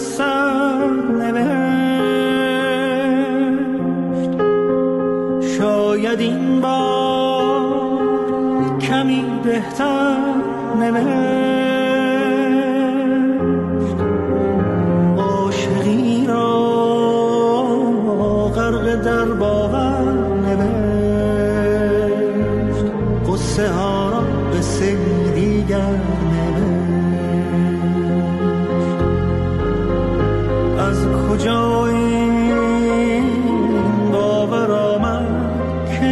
سر نوشت. شاید این بار کمی بهتر نوشت. عاشقی را غرق در باور نوشت. قصه ها را قصه دیگر نوشت. از کجا این باور آمد که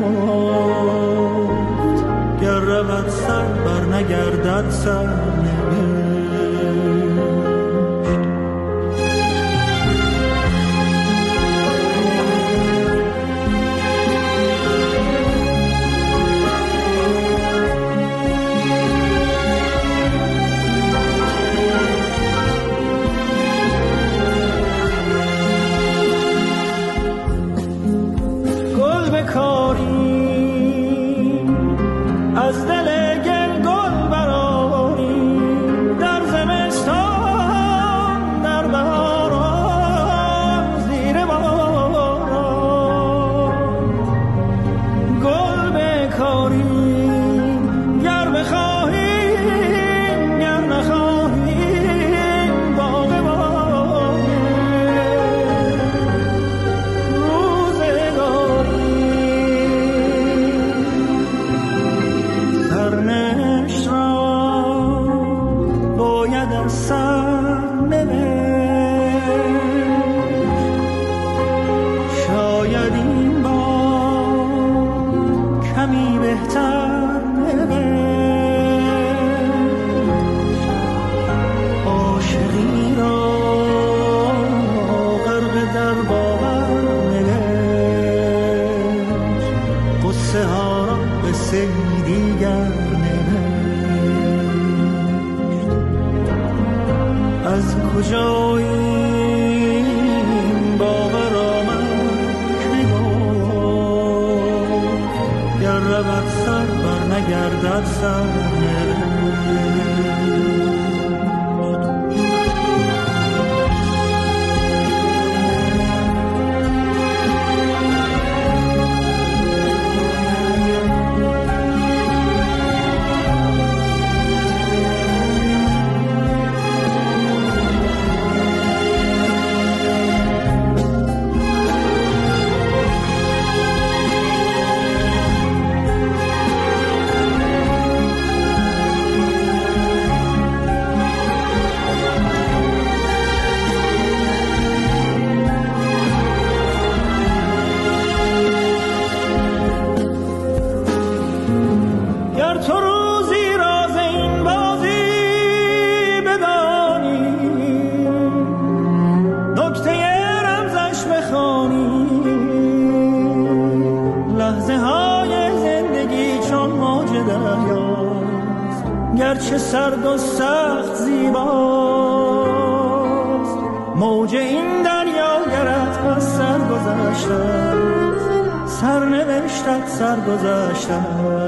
گفت گر رود سر بر نگردد سر نوشت. از دل گل گل برآری در زمستان در بهاران زیر باران. گل بکاریم گر بخواهیم گر نخواهیم باغ سرنوشت را باید از سر نوشت. شاید این بار کمی بهتر نوشت. عاشقی را غرق در باور نوشت. قصه ها را قصه دیگر از کجا این باور آمد که گفت گر رود سر بر نگردد سر نوشت. گرچه سرد و سخت زیباست موج این دریا گرت پس سرگذشته سرنوشتت سرگذشته.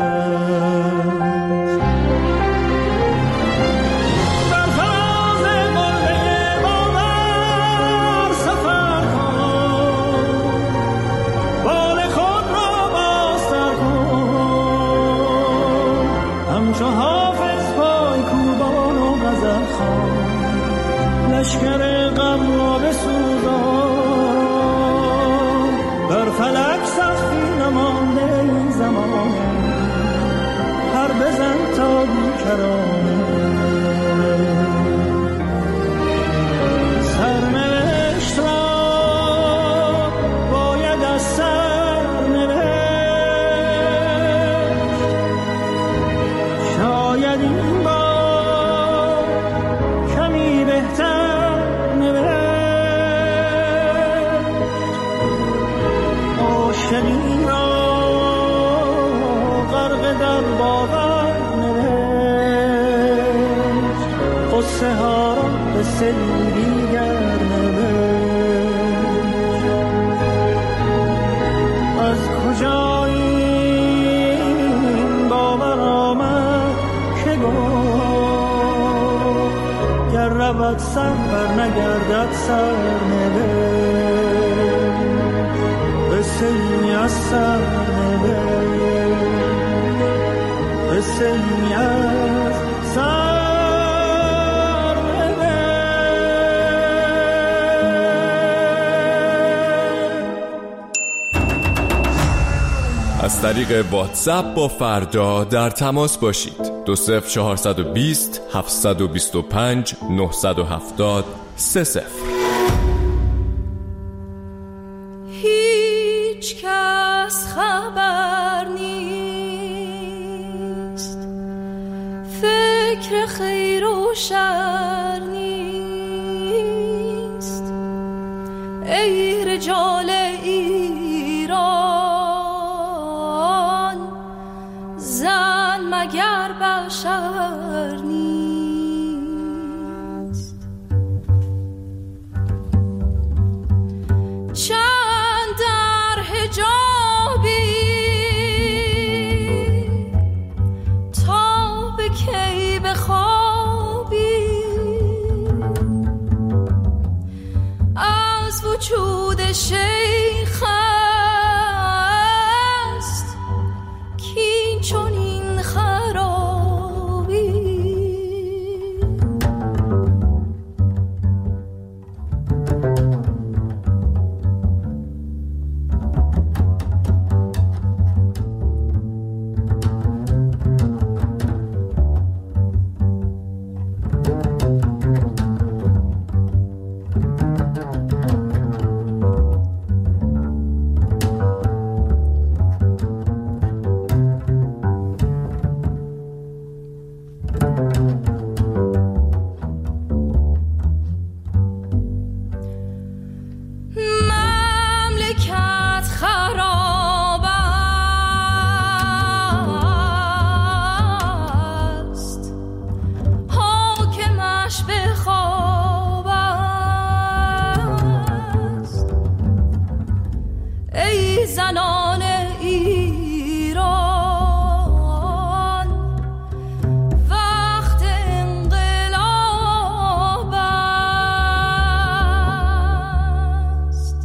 لشکر غم را بسوزان بر فلک سختی نمانده این زمانه. پر بزن تا بیکرانه سرنوشت را باید از سر نوشت. شاید این بار کمی بهتر عاشقی را غرق در باور نوشت. قصه ها را قصه دیگر نوشت. از کجا این باور آمد که گفت گر رود رود سر بر نگردد سرنوشت قصه ای از سرنوشت قصه ای از سرنوشت. از طریق واتساپ با فردا در تماس باشید. 20420 725 970 30. هیچ کس خبر نیست، فکر خیر و شر نیست. ای رجال ایران، زن مگر بشر نیست؟ چند در حجابی تا به کی بخوابی، از وجود شیخ است کین چنین خرابی. زنان ایران وقت انقلاب است.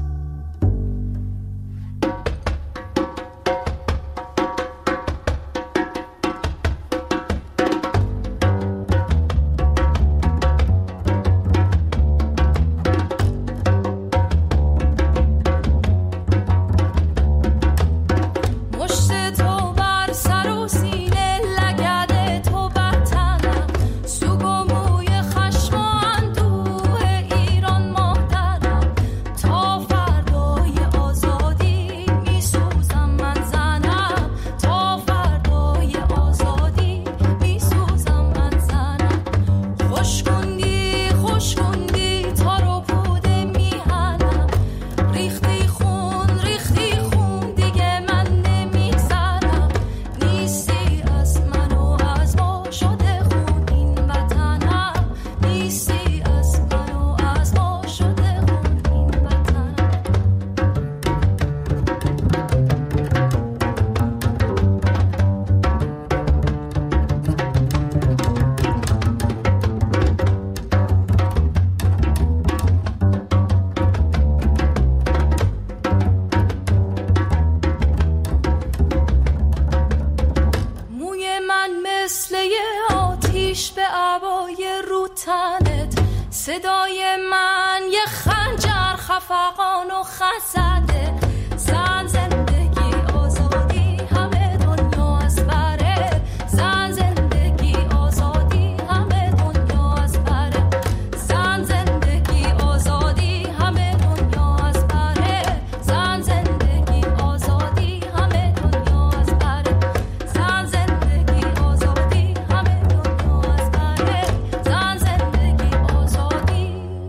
صدای من یه خنجر خفقان و خزده. زن زندگی آزادی همه دنیا از بره. زن زندگی آزادی همه دنیا از بره. زن زندگی آزادی همه دنیا از بره. زن زندگی آزادی همه دنیا از بره. زن زندگی آزادی همه دنیا از بره. زن زندگی آزادی.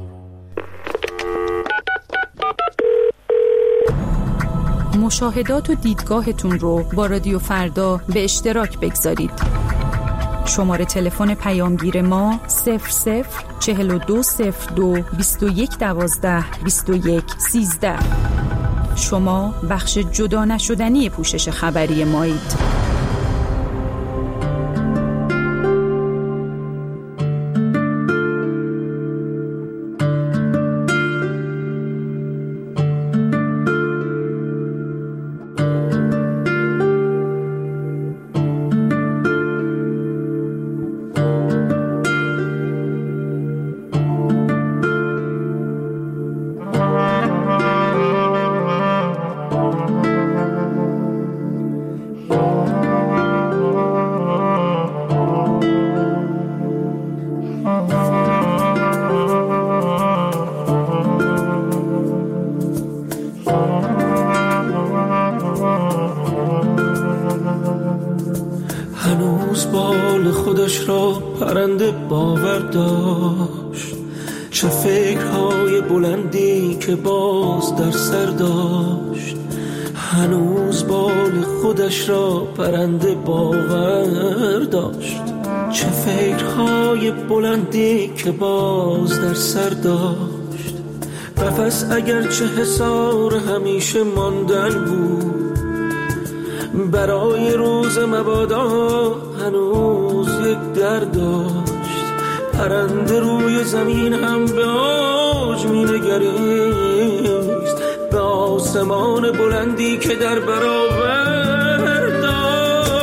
مشاهدات و دیدگاهتون رو با رادیو فردا به اشتراک بگذارید. شماره تلفن پیامگیر ما 004202 2112 2113. شما بخش جدا نشدنی پوشش خبری مایید. پرنده باور داشت، چه فکرهای بلندی که باز در سر داشت. هنوز بال خودش را پرنده باور داشت، چه فکرهای بلندی که باز در سر داشت. قفس اگرچه حصار همیشه ماندن بود، برای روز مبادا هنوز یک در داشت. پرنده روی زمین هم به اوج می نگریست، به آسمان بلندی که در برابر داشت.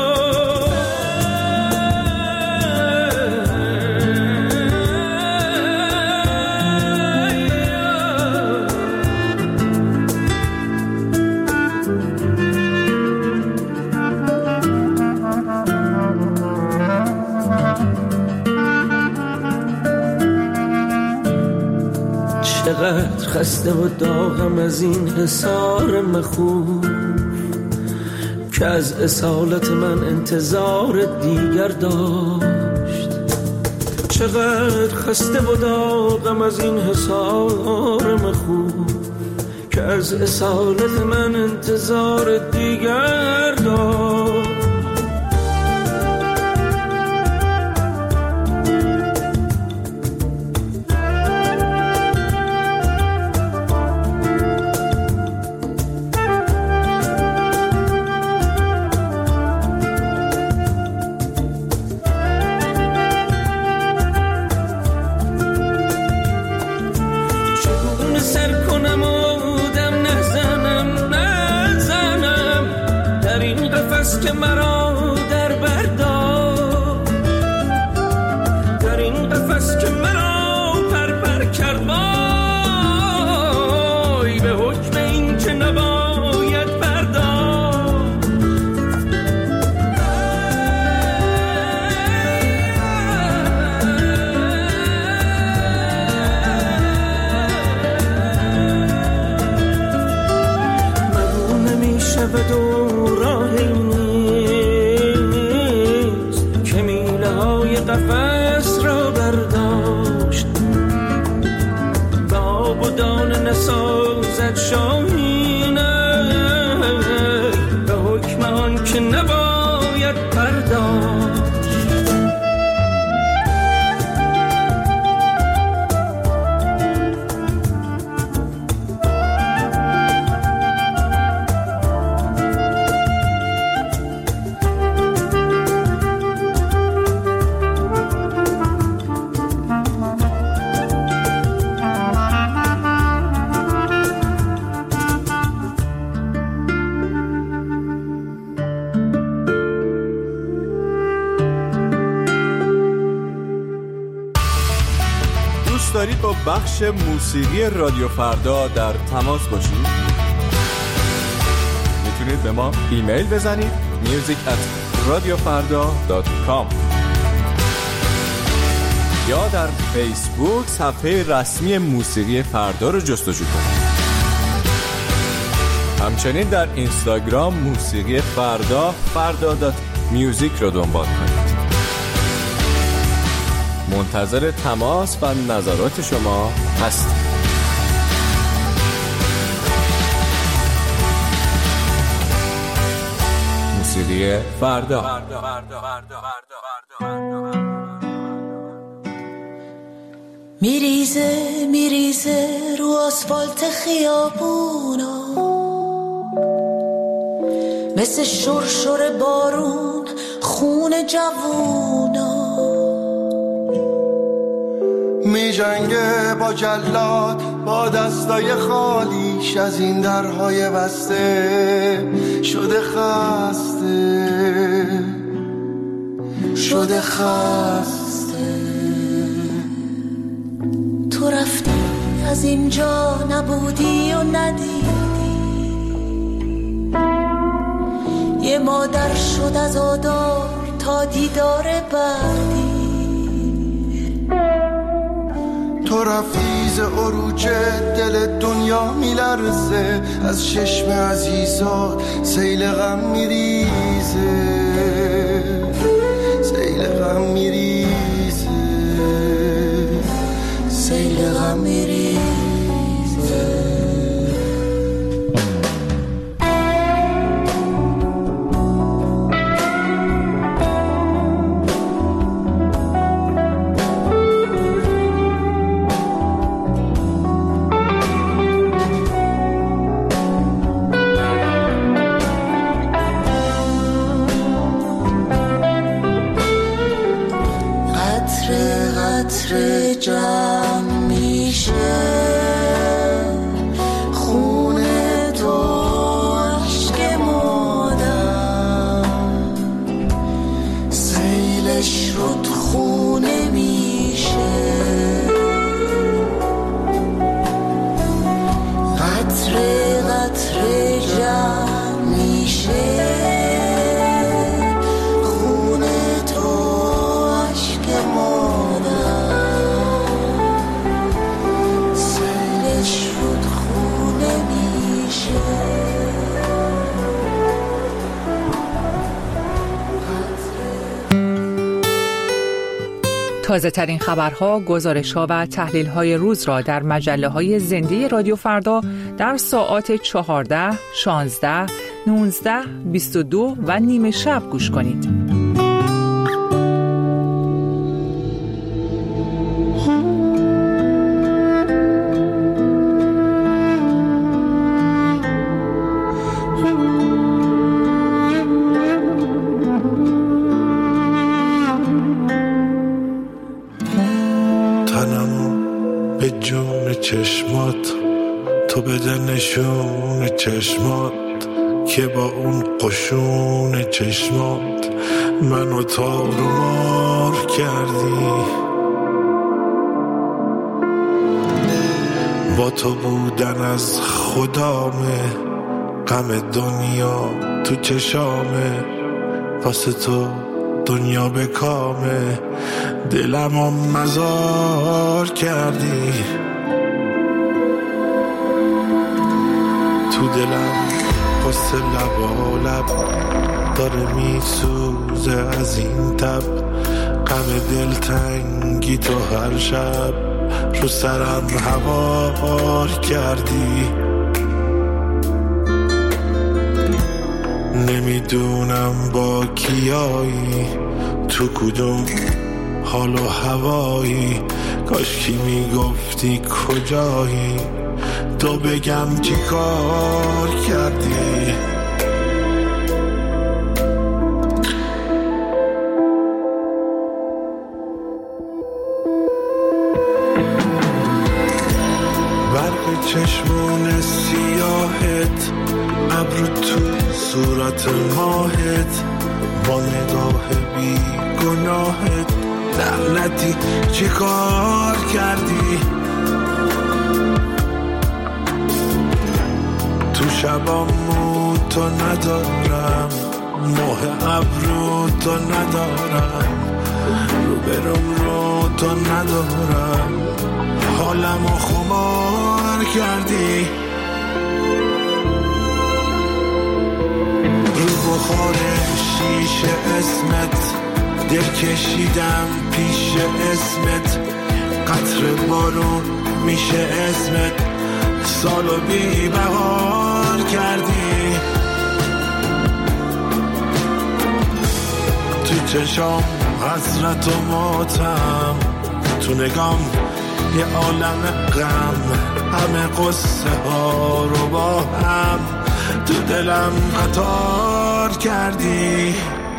چقدر خسته و داغم از این حصار مخوف که از اصالت من انتظار دیگر داشت. چقدر خسته و داغم از این حصار مخوف که از اصالت من انتظار دیگر داشت. که مرا در برداشت، در این قفس که مرا پر کرد، وای به حکم این که نباید پرداخت. مگو نمی‌شود و راهی قفس را برداشت، به آب و دانه نسازد شاهینه، به حکم آن که نباید پرداخت. دارید با بخش موسیقی رادیو فردا در تماس باشید؟ میتونید به ما ایمیل بزنید music@radiofarda.com یا در فیسبوک صفحه رسمی موسیقی فردا رو جستجو کنید. همچنین در اینستاگرام موسیقی فردا.music رو دنبال کنید. منتظر تماس و نظرات شما هستیم. موسیقی فردا. میریزه رو آسفالت خیابونا، مثل شرشر بارون خون جوونا. می جنگه با جلاد با دستای خالیش، از این درهای بسته شده خسته. تو رفتی از اینجا نبودی و ندیدی، یه مادر شد از آدار تا دیدار بعدی. تو رفتی ز عروج دل دنیا میلرزه، از چشم عزیزات سیل غم میریزه. میریزه. قطره جمع میشه خونه تو عشق مادر، سیلش رود خونه میشه. قطره قطره جمع میشه تازه ترین خبرها، گزارش‌ها و تحلیل‌های روز را در مجله‌های زنده رادیو فردا در ساعات 14، 16، 19، 22 و نیمه شب گوش کنید. به جون چشمات تو بده نشون چشمات که با اون قشون چشمات منو تارومار کردی. با تو بودن از خدامه، غم دنیا تو چشامه، واسه تو دنیا به کامه، دلمو مزار کردی. تو دلم قصه لبالب داره میسوزه از این تب، غم دلتنگی تو هر شب رو سرم هوار کردی. نمیدونم با کیایی، تو کدوم حال و هوایی، کاش کی میگفتی کجایی، تو بگم چی کار کردی. برق چشمون سیاهت، ابرو تو صورت ماهت، با نگاه بی گناهت، لعنتی چی کار کردی. تو شبامو تو ندارم، ماه ابرو تو ندارم، رو برم رو تو ندارم، حالمو خمار کردی. رو بخار شیشه اسمت دل کشیدم پیش اسمت، قطر بارون میشه اسمت، سالو بی بهار کردی. تو چشام حسرت و ماتم، تو نگام یه عالم غم، همه قصه ها رو با هم تو دلم قطار کردی.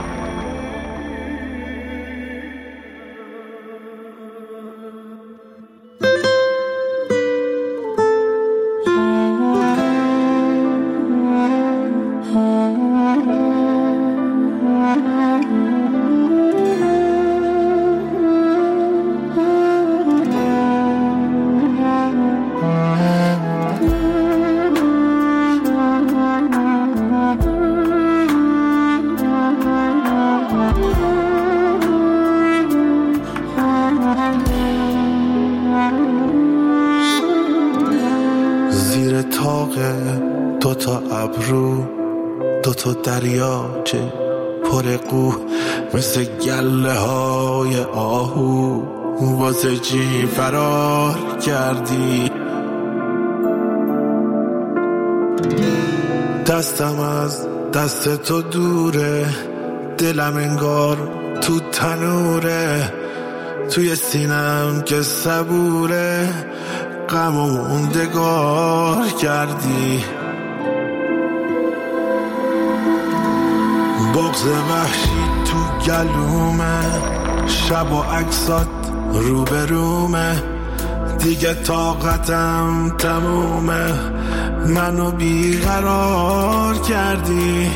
دوتا ابرو دوتا دریاچه پر قو، مثل گله های آهو واسه چی فرار کردی؟ دستم از دست تو دوره، دلم انگار تو تنوره، توی سینم که صبوره، غم و موندگار کردی. بغض وحشی تو گلومه، شب و عکسات روبرومه، دیگه طاقتم تمومه، منو بیقرار کردی.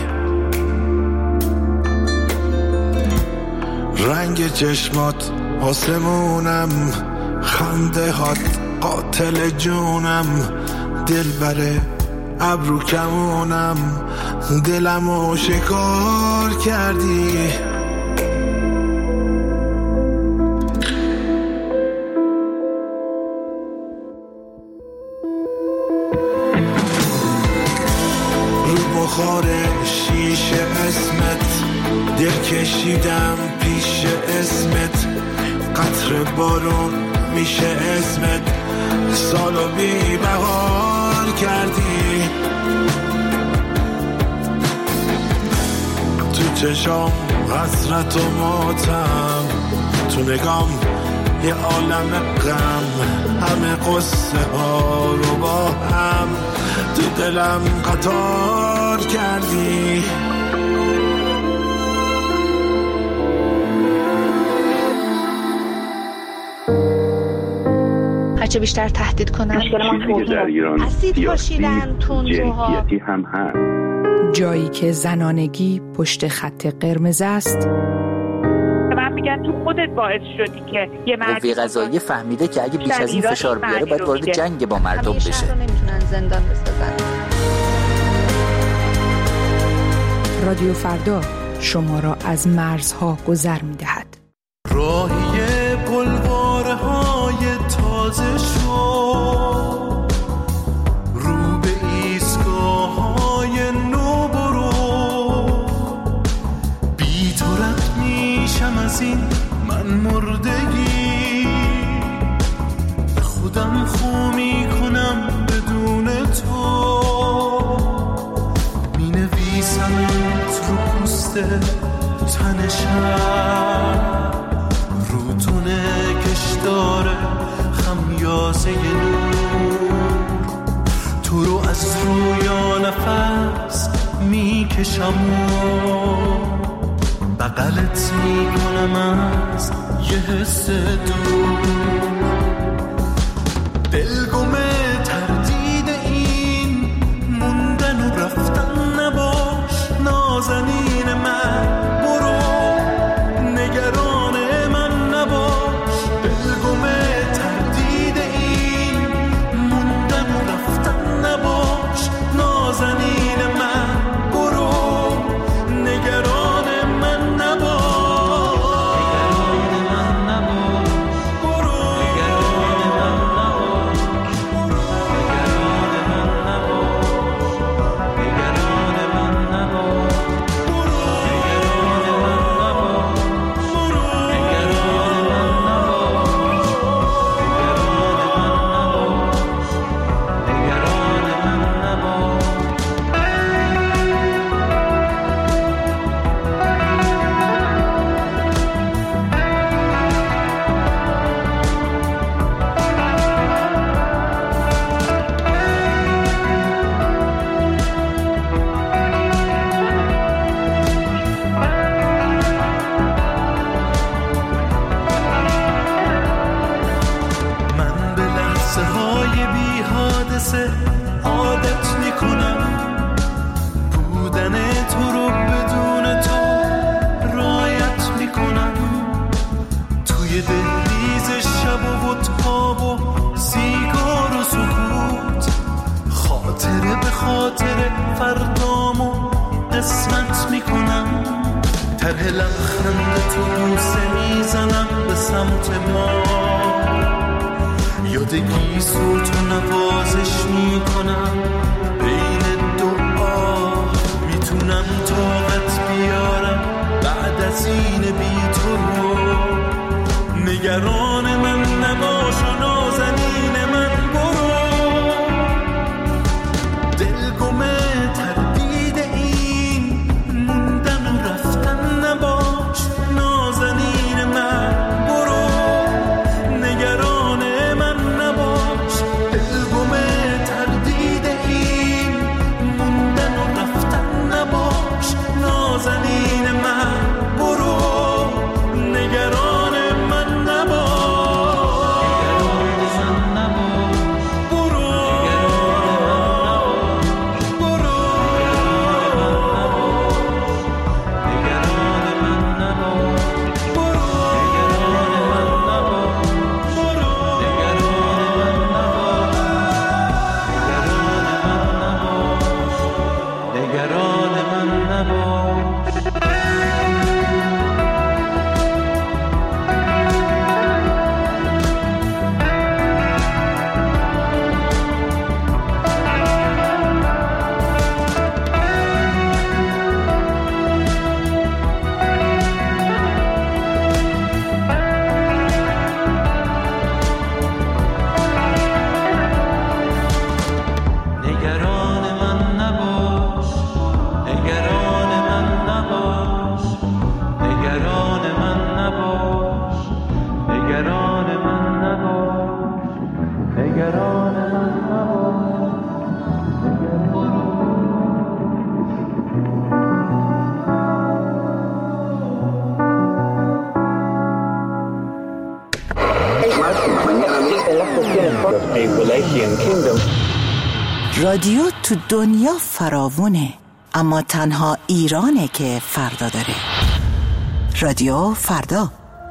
رنگ چشمات آسمونم، خنده هات قاتل جونم، دل بره ابرو کمونم، دلمو شکار کردی. رو بخار شیشه اسمت، دل کشیدم پیش اسمت، قطر بارون میشه اسمت، سالو بی بهار کردی. تو چشام حسرت و ماتم، تو نگام یه عالم غم، همه قصه ها رو با هم تو دلم قطار کردی. هرچه بیشتر تهدید کنن چیزی در ایران سیاسی جنسیتی هم هست. جایی که زنانگی پشت خط قرمز است. من میگم تو خودت باعث شدی که یه قوه قضاییه فهمیده که اگه بیش از این فشار بیاره باید وارد جنگ با مردم بشه. همیشه رو نمیتونن زندان بسازن. رادیو فردا شما را از مرزها گذر میدهد. راهی بلوارهای تازه شو، رو به ایستگاه‌های نو برو، بی تو رد میشم از این من مردگی، خودم خو میکنم بدون تو، مینویسمت رو پوست تنشم، رو تونه کشداره خمیازه نور، تو رو از رویا نفس میکشم و بغلت میکنم از یه حس دور، دلگمه تردید این موندن و رفتن نباش، نازنین من برو، نگران من نباش، دلگمه تردید این موندن و رفتن نباش، نازنین من برو، نگران من نباش، عادت میکنم بودن تو رو بدون تو رایت میکنم، توی دهلیز شب و تاب و سیگار و سکوت، خاطره به خاطره فردامو قسمت میکنم، طرح لبخند تو بوسه میزنم به سمت ما، یادگی صوت و نوازش میکنم بین دعا، میتونم طاقت بیارم بعد از این بی تو رو، نگران رادیو تو دنیا فراوونه، اما تنها ایرانه که فردا داره. رادیو فردا.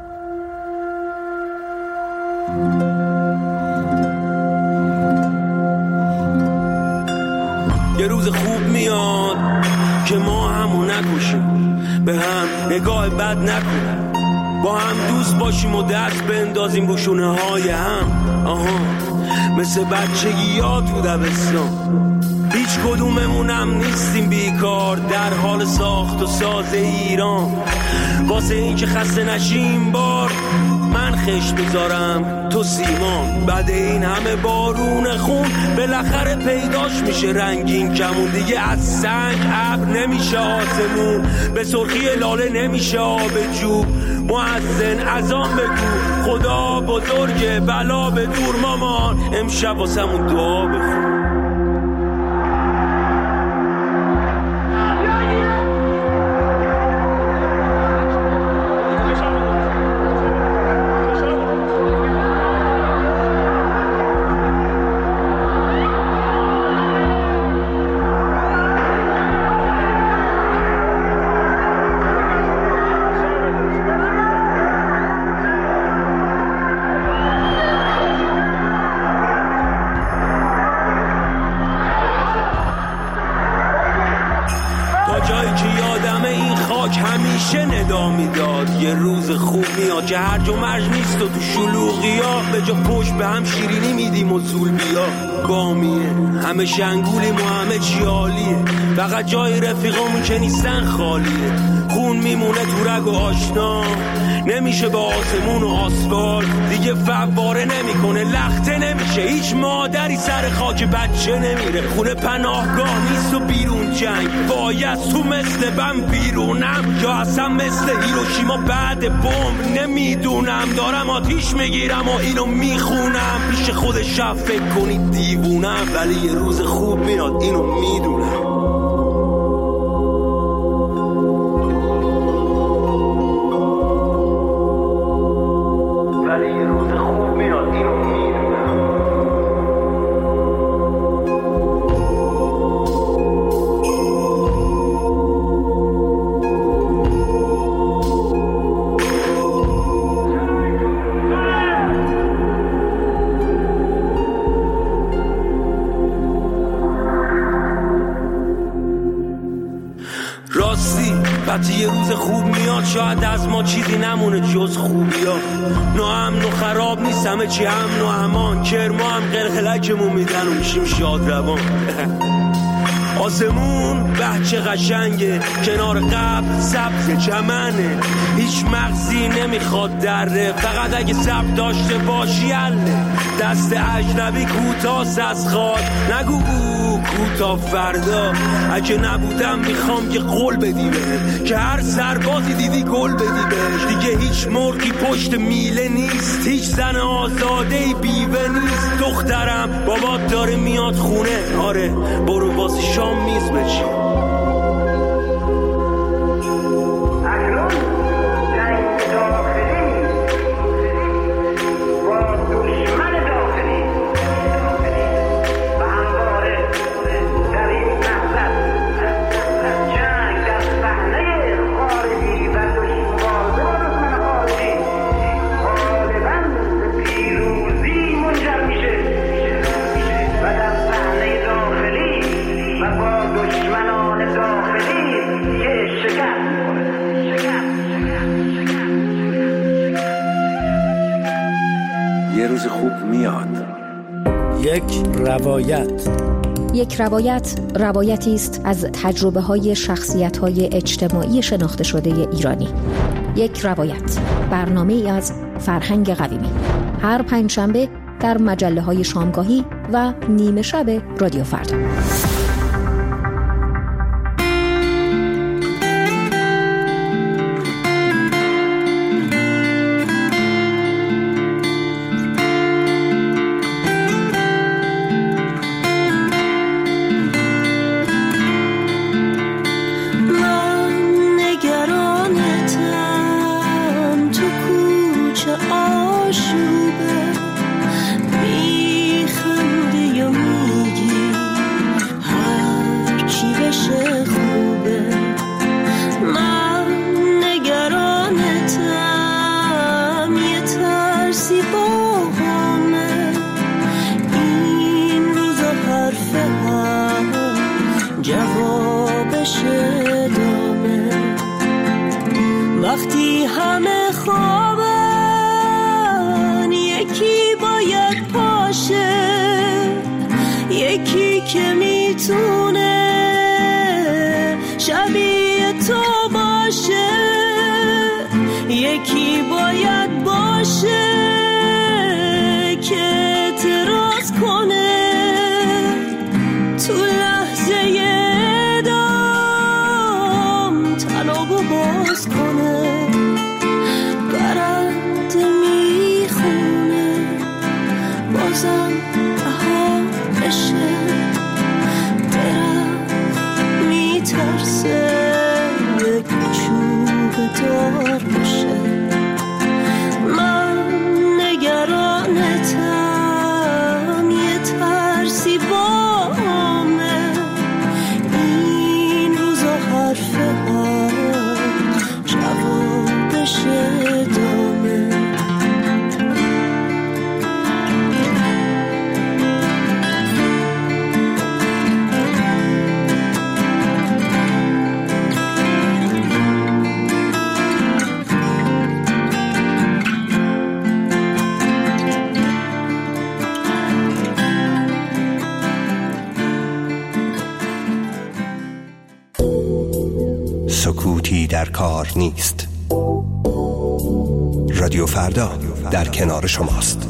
یه روز خوب میاد که ما همو نکشیم، به هم نگاه بد نکنیم، با هم دوست باشیم و دست بندازیم رو شونه های هم. مثل بچگی ها تو دبستان، هیچ کدوممونم نیستیم بیکار در حال ساخت و ساز ایران. واسه این که خسته نشیم بار من خشت بذارم تو سیمان. بعد این همه بارون خون بالاخره پیداش میشه رنگین کمون. دیگه از سنگ ابر نمیشه آسمون، به سرخی لاله نمیشه آب جوب. مؤذن اذان بگو خدا بزرگه، بلا به دور مامان امشب واسمون دعا بخون. یه روز خوب میاد که هرج و مرج نیست و تو شلوغی ها به جا پشت به هم شیرینی میدیم و زول بیا بامیه. همه شنگولیم و همه چی عالیه، فقط جای رفیقامون که نیستن خالیه. خون میمونه تو رگ و آشنا، نمیشه با آسمون و آسفال دیگه فواره نمیکنه، لخته نمیشه. هیچ مادری سر خاک بچه نمیره، خونه پناهگاه نیست و بیرون جنگ. باید تو مثل بم بیرونم یا اصلا مثل هیروشیما بعد بمب نمیدونم. دارم آتیش میگیرم و اینو میخونم، پیش خود شب فکر کنید دیوونم، ولی یه روز خوب میاد اینو میدونم. یه روز خوب میاد شاید از ما چیزی نمونه جز خوبیا. ناامن و خراب نیست همه چی امن و امان، کرما هم قلقلکمون میدن و میشیم شاد روان. آسمون بچه قشنگه، کنار قبل سبز چمنه، هیچ مغزی نمیخواد دره، فقط اگه سبز داشته باشی اله. دست اجنبی کوتاست از خواد، نگو کوتا فردا. اگه نبودم میخوام که قول بدی بهم، که هر سربازی دیدی گل بدی بهش. دیگه هیچ مرغی پشت میله نیست، هیچ زن آزاده‌ای بیوه نیست. دخترم بابات داره میاد خونه، آره برو واسه شام میز بچین. یه روز خوب میاد. یک روایت روایتی است از تجربه‌های شخصیت‌های اجتماعی شناخته شده ایرانی. یک روایت، برنامه‌ای از فرهنگ قویمی، هر پنجشنبه در مجله‌های شامگاهی و نیمه شب رادیو فردا. آشوبه بی خنده حرفم جوابش دامه. وقتی همه خوابن یکی باید پاشه، یکی که میتونه شبیه تو باشه، یکی باید باشه که اعتراض کنه تو لحظه دام تنابو باز کنه. برنده میخونه بازم بهارشه، درخت میترسه یک چوب دار بشه. من نگرانتم یه ترسی بامه، این روزا حرفم جوابش دامه. سکوتی در کار نیست. رادیو فردا در کنار شماست.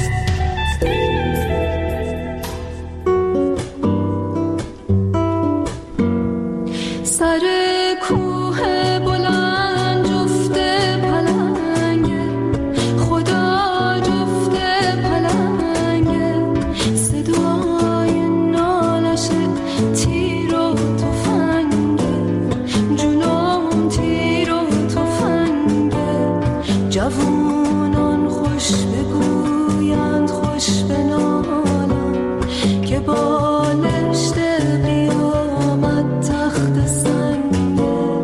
سر کوه بلند جفت پلنگه، خدا جفت پلنگه، صدای نالش تیر و تفنگه، جونم تیر و تفنگه. جوونان خوش بگویند خوش بنالن که بالشت قیامت تخت سنگه.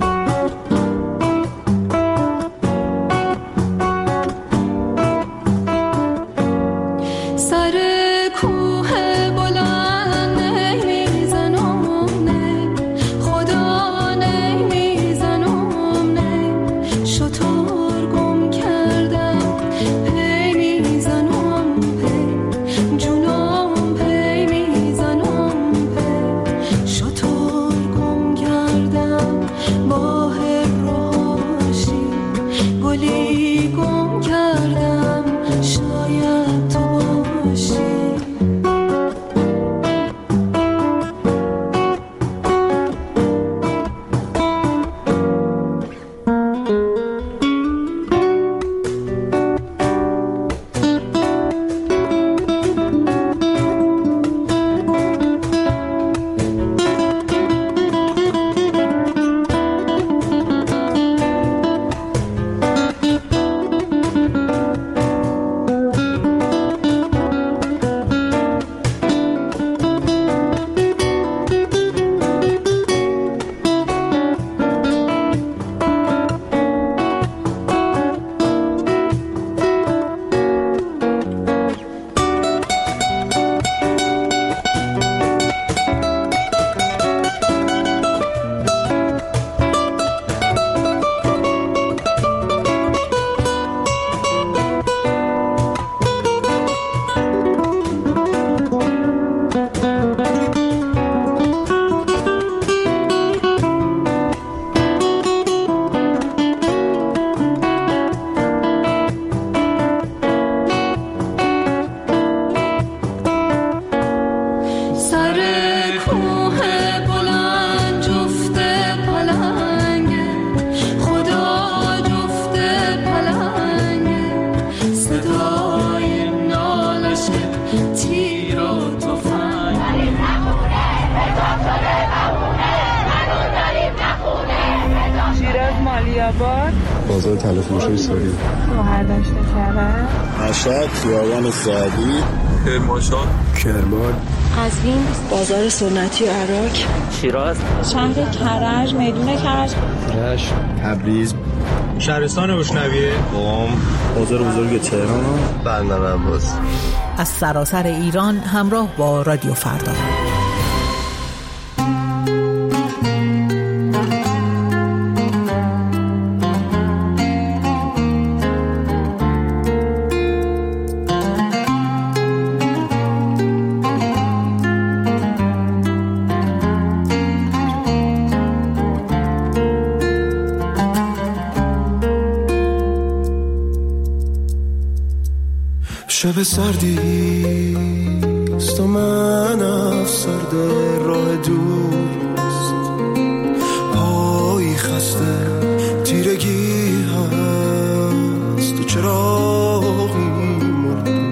سر کوه بلند نمیزنم نه، خدا نمیزنم نه، شطور گم کردم پی میزنم پی، جونم پی میزنم پی، شطور گم کردم با هرهاشی، گلی گم کردم شاید تو باشی. بازار تلفروشی ساری، مهردشت کرد، مشهد، خیابان سعدی، کرمانشاه، کرمان، قزوین، بازار سنتی عراق، شیراز، شهر کرج، میدون کرج، رشت، تبریز، شهرستان بشنویه، قم، بازار بزرگ تهران، بندر عباس. از سراسر ایران همراه با رادیو فردا. شب سردیست و من افسرده راه دوست، پایی خسته تیرگی هست و چراغی مرده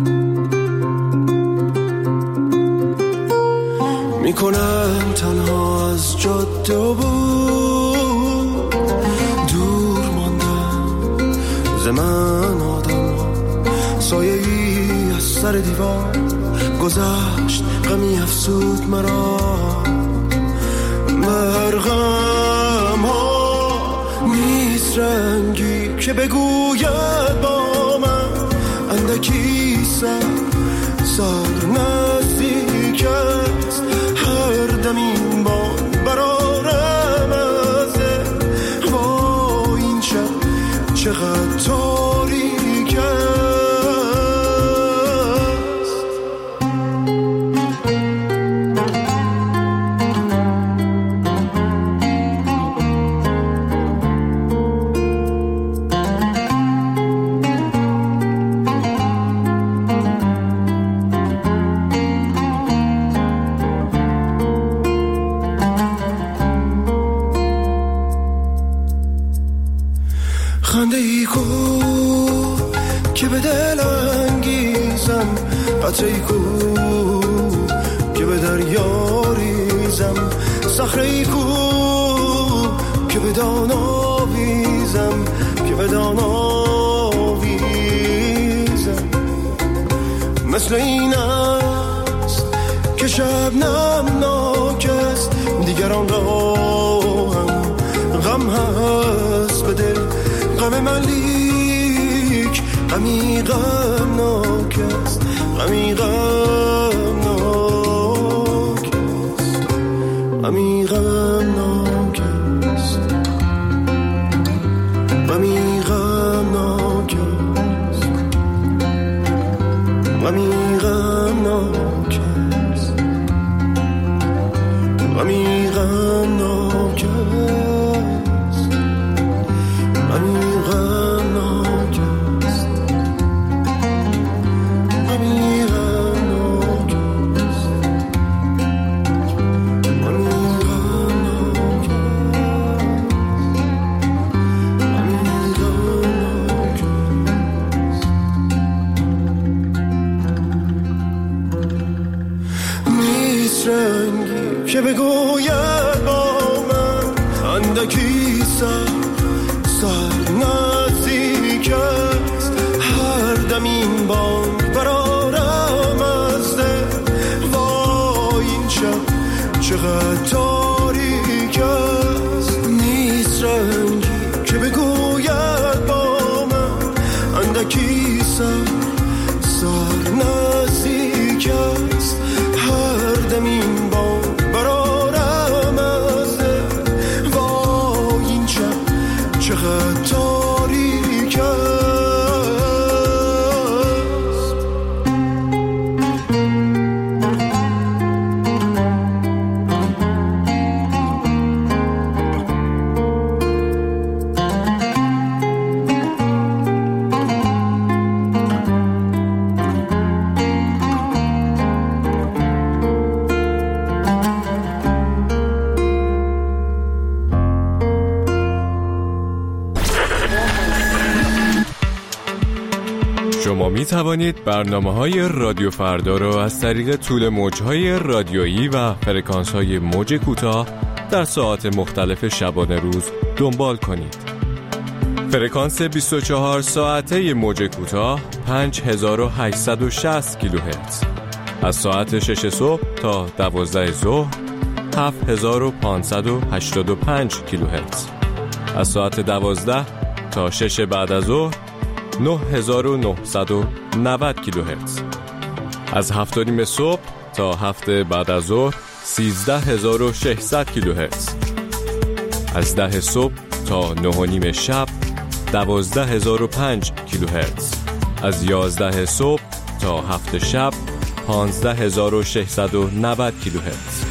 میکنم تنها از جاده و بود دور ماندم ز من آدم سایه ای از سر دیوار گذشت غمی افسود مرا مرغم ها نیست رنگی که بگوید با من اندکی سر نزدیک است هر دم این باد برارم ازه با این شب چقدر تاریک است. خنده ای کو که به دل انگیزم، قطره ای کو که به دریا ریزم، صخره ای کو که به دان آویزم، که به دان آویزم. مثل این است که شبنم ناک است، دیگران راهم غم هست به دل، غم من لیک غمی غمناک است، غمی غمناک است، غمی غمناک است، غمی غمناک است، غمی غمناک است، غمی غمناک است، غمی که بگوید با من اندکی سر نزدیک است هر دم این بانگ برارم از دل وای این شب چقدر تاریک است نیست رنگی که بگوید با من اندکی سر نزدیک است هر دم این بانگ برارم از دل وای این شب چقدر تاریک است. شما می توانید برنامه‌های رادیو فردا را از طریق طول موج‌های رادیویی و فرکانس‌های موج کوتاه در ساعات مختلف شبانه روز دنبال کنید. فرکانس 24 ساعته موج کوتاه 5860 کیلوهرتز. از ساعت 6 صبح تا 12 ظهر 7585 کیلوهرتز. از ساعت 12 تا 6 بعد از ظهر 9990 کیلوهرتز. از 7:30 صبح تا 7 بعد از ظهر 13600 کیلوهرتز. از 10 صبح تا 9:30 شب 12005 کیلوهرتز. از 11 صبح تا 7 شب 15690 کیلوهرتز.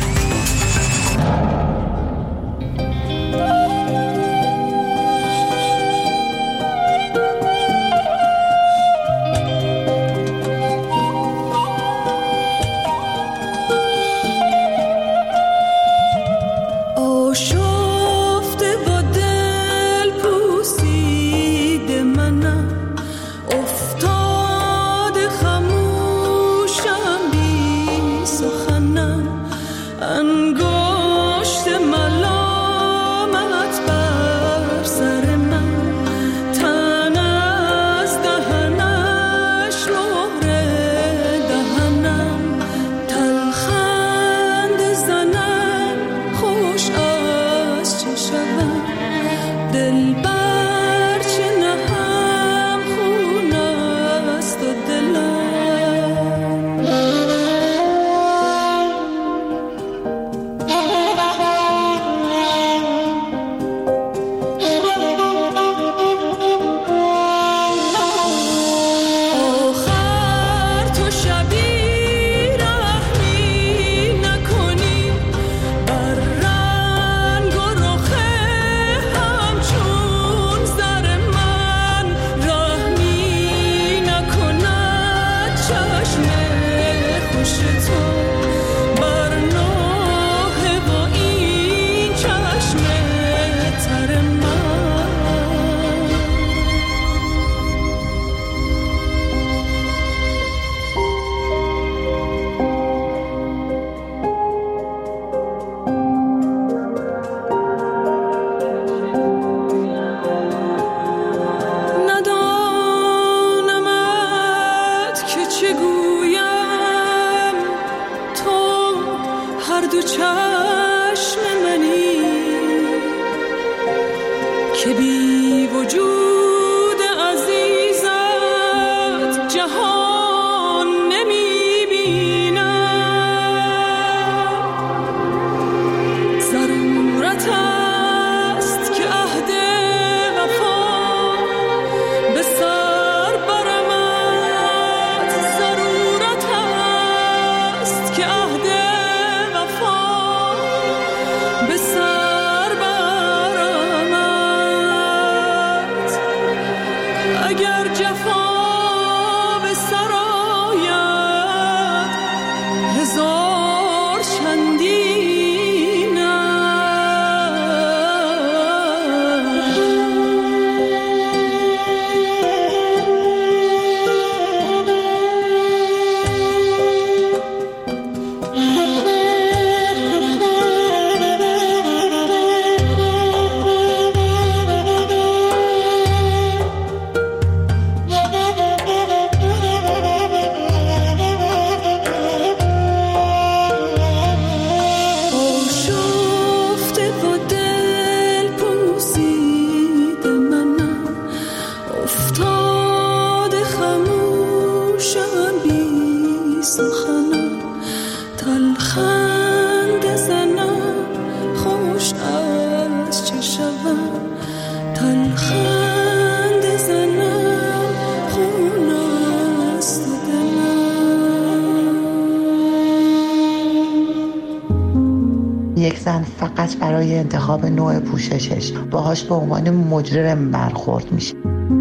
یک زن فقط برای انتخاب نوع پوششش باهاش به عنوان مجرم برخورد میشه.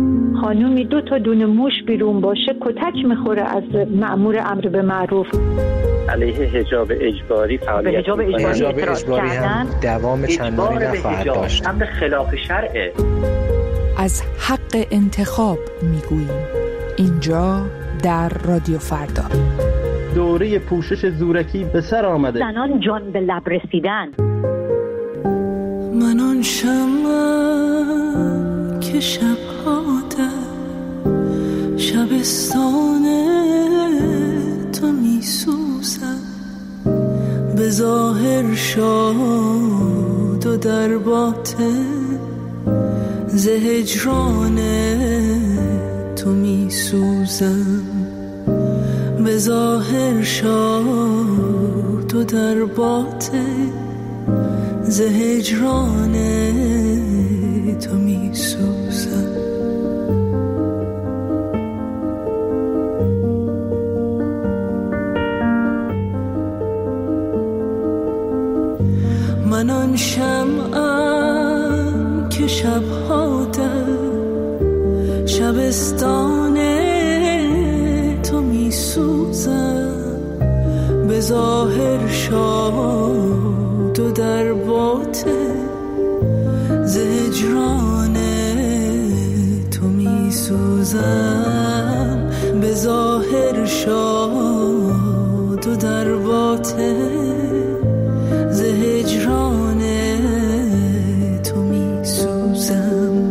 خانومی 2 تا دونه موش بیرون باشه کتک میخوره از مأمور امر به معروف. علیه حجاب اجباری فعالیت حجاب اجباری هم دوام چندانی نخواهد داشت. امر خلاف شرعه. از حق انتخاب میگوییم اینجا در رادیو فردا. دوره پوشش زورکی به سر آمده. زنان جان به لب رسیدن. من آن شمعم که شبها در شبستان تو می سوزد، به ظاهر شاد و در باطن ز هجران تو می سوزم، به به ظاهر شاد و در باطن ز هجران تو می سوزم. من آن شمعم که شبها در شبستان تو می سوزم، به ظاهر شاد و در باطن ز هجران تو می سوزم، به ظاهر شاد و در باطن ز هجران تو می سوزم.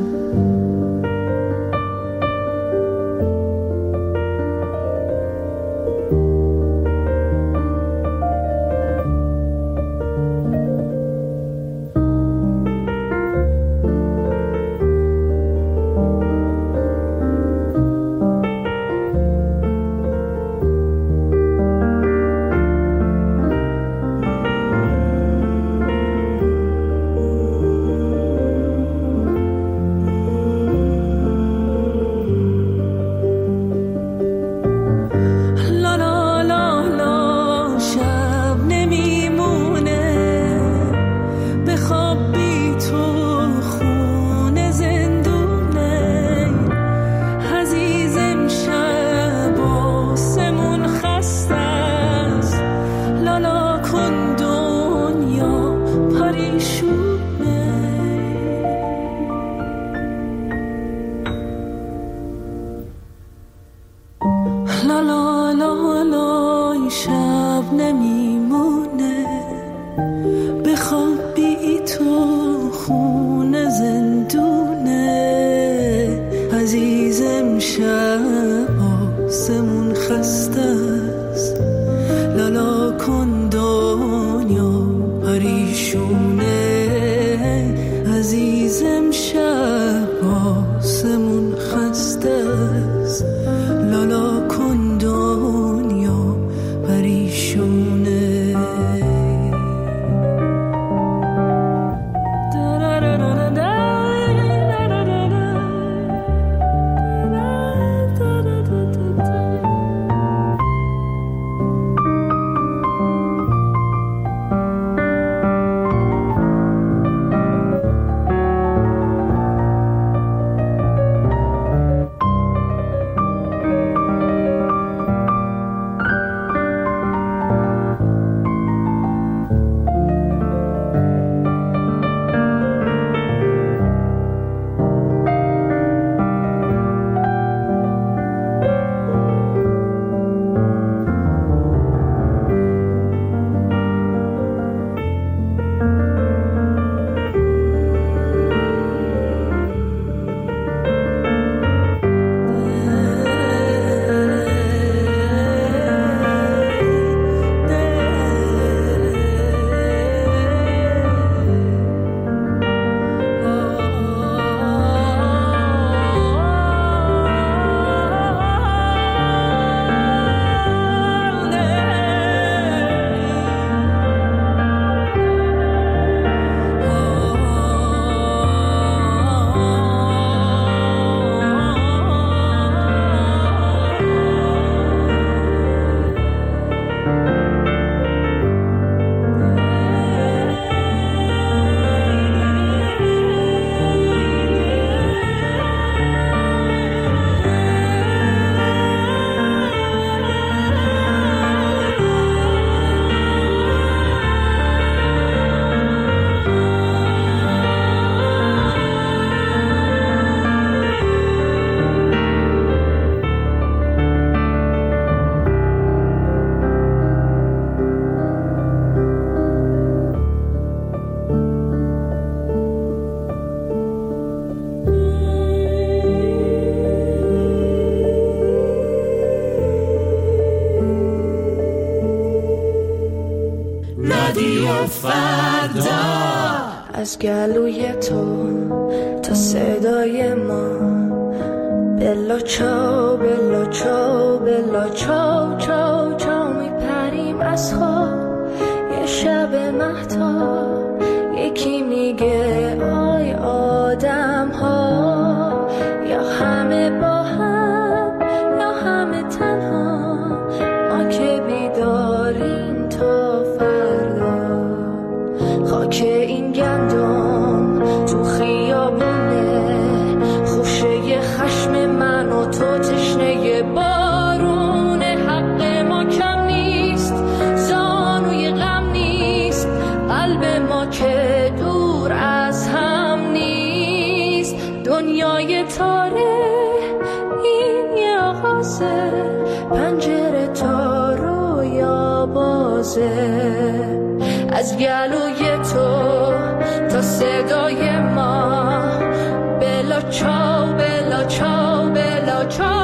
از گلوی تو تا صدای ما بلا چاو بلا چاو بلا چاو چاو چاو میپریم از خواب یه شب مهتاب یکی میگه آی آدم ها یا همه با هم یا همه تنها ما که بیداریم تا فردا خاک این گندم تو خیابونه خوشه خشم من و تو تشنه بارون حق ما کم نیست زانوی غم نیست قلب ما که دور از هم نیست دنیای تاره این یه آغازه پنجره تا رویا بازه از گلوی تو تا صدای ما بلا چاو بلا چاو بلا چاو